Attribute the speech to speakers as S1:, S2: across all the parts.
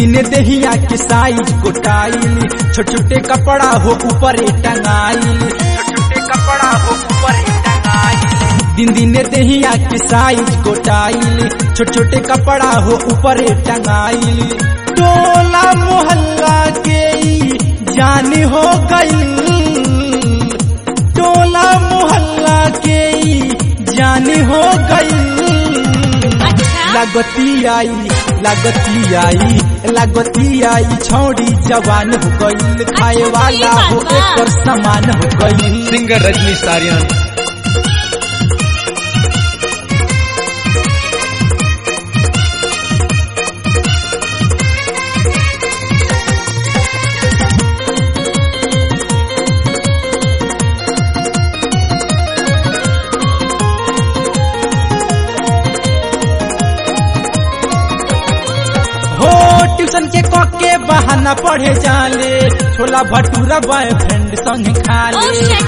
S1: दिन देहिया के साइज कोटाइल छोटे छोटे कपड़ा हो ऊपर टंगाइल छोटे कपड़ा हो ऊपर टंगाइल दिन देहिया के साइज कोटाइल छोटे छोटे कपड़ा हो ऊपर टंगाइल टोला मोहल्ला के जान हो गई टोला मोहल्ला के जान हो गई लागती आई छौड़ी जवान हो गई खाए वाला हो एक समान हो गई।
S2: सिंगर रजनी सारियान।
S1: ट्यूशन के कके बहाना पढ़े जाले छोला भटूरा बॉयफ्रेंड संग खा ले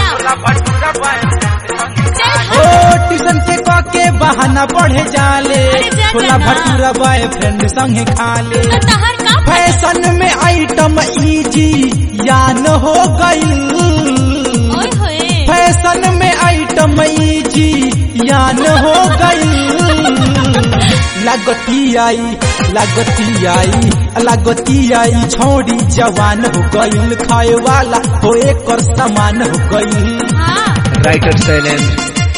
S1: ट्यूशन के कके बहाना पढ़े जाले छोला भटूरा बॉयफ्रेंड संग खा ले फैशन में आइटम इजी यान हो गई फैशन में आइटम इजी यान हो गई लागती आई छौड़ी जवान हो गई खाए वाला हो एक समान हो गई।
S2: राइटर शैलेंद्र।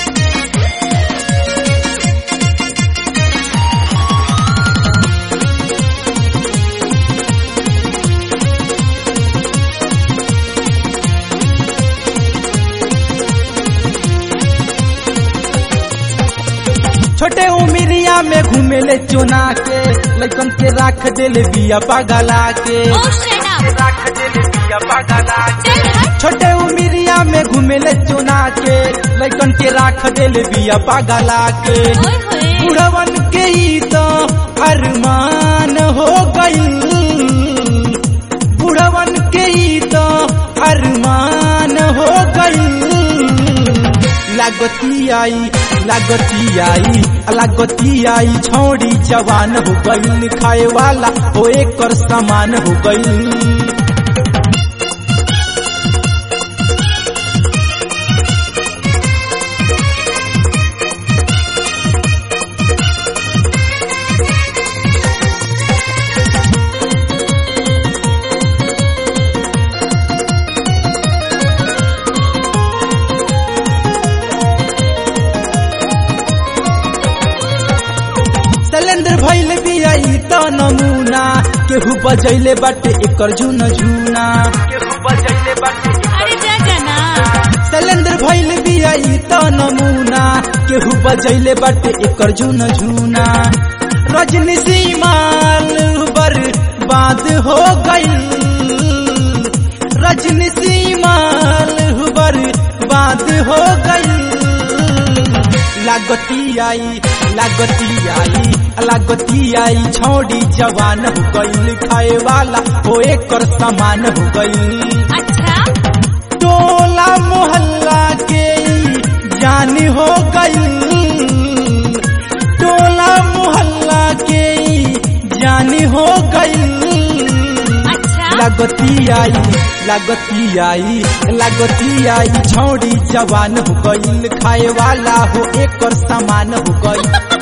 S1: छोटे उमिरिया में घूमे ले चुना के लइकन के राख देले बिया पागला के छोटे उमिरिया में घूमे ले चुना के लइकन के राख देले बिया पागला के बुढ़वन के ही तो अरमान हो गई बुढ़वन के ही तो अरमान हो गई लागती आई छौड़ी जवान हो गई खाए वाला हो एक समान हो गई। शैलेंद्र भइल बिया तो नमूना केहू बजैले बाटे एकर झुन झुना शैलेंद्र भइल बिया तो नमूना केहू बजैले बाटे एकर झुन झुना रजनी सीमाल बर्बाद हो गई रजनी सीमाल बर्बाद हो गई लागती आई छौड़ी जवान हो गई खाए वाला हो एक समान हो गई। टोला मोहल्ला के जान हो गई टोला मोहल्ला के जान हो गई लागती आई छौड़ी जवान हो गई खाए वाला हो एक समान हो गई।